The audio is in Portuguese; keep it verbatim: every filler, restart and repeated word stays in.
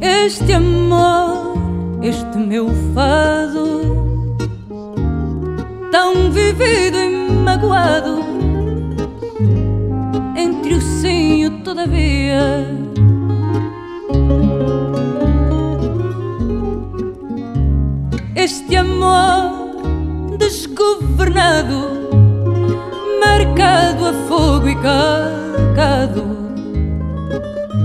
Este amor, este meu fado, tão vivido e magoado, entre o sim e o todavia. Este amor desgovernado, marcado a fogo e calcado,